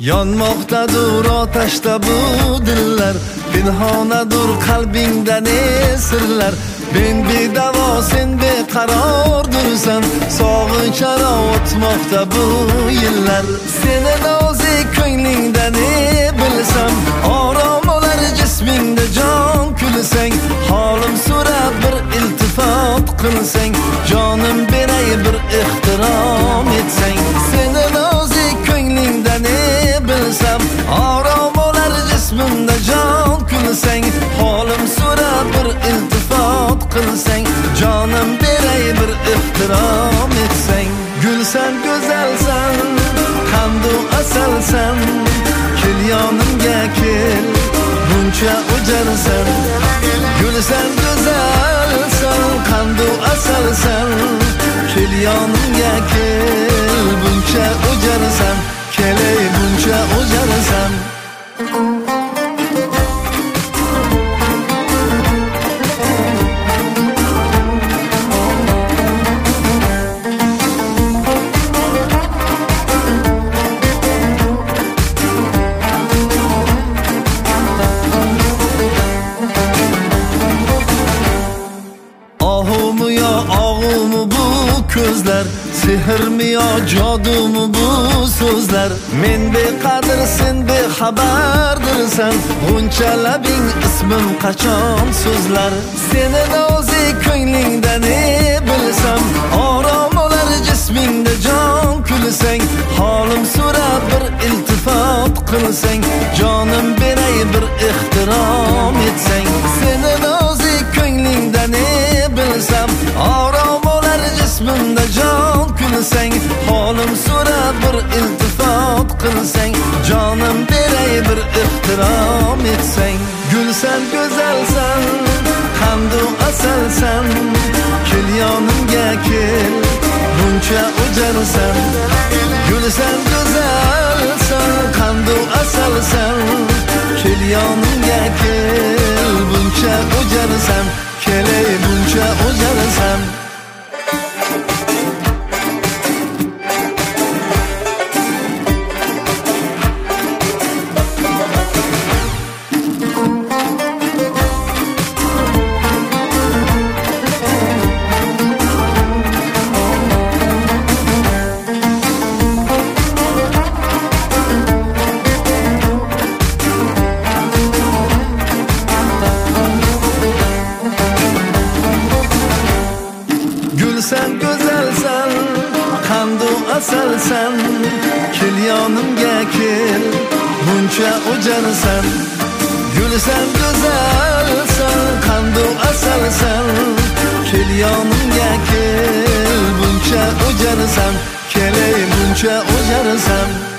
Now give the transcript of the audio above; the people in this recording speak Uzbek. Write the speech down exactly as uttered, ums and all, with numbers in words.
Yonmoqdadur otaşda bu dillar, pinhonadur qalbingda ne sirlar. Ben bedavo sen beqarordursan, sog'inch aro o'tmoqda bu yillar. Seni nozik ko'nglingda ne bilsam, orom olar jismingda jon kulsang. Holim so'rab bir iltifot qilsang, jonim beray bir ehtirom etsang. Seni nozik ko'nglingda ne bilsam, orom olar jismimda jon kulsang. Holim so'rab bir iltifot qilsang, jonim beray bir ehtirom etsang. Gulsan go'zalsan, qandu asalsan, kel yonimga kel, buncha o'jarsan. Gulsan go'zalsan, qandu asalsan, kel yonimga kel, buncha o'jarsan. Kelay buncha o'jarsan. Ohumu yo og'umu bu ko'zlar, sehrmi yo jodumu bu so'zlar. Men beqadr sen bexabardirsan, buncha labing ismim qachon so'zlar. Seni nozik ko'nglingda ne bilsam, orom olar jismingda jon kulsang. Holim so'rab bir iltifot qilsang, jonim beray bir ehtirom etsang. Seni nozik ko'nglingda ne bilsam, orom olar jismimda jon kulsang. Holim so'rab bir iltifot qilsang, jonim beray bir ehtirom etsang. Gulsan go'zalsan, qandu asalsan, kel yonimga kel, buncha o'jarsan. Gulsan go'zalsan, qandu asalsan, kel yonimga kel, buncha o'jarsan. Kelay buncha o'jarsan. Gulsan go'zalsan, qandu asalsan, kel yonimga kel, buncha o'jarsan. Gulsan go'zalsan, qandu asalsan, kel yonimga kel, buncha o'jarsan. Kelay buncha o'jarsan.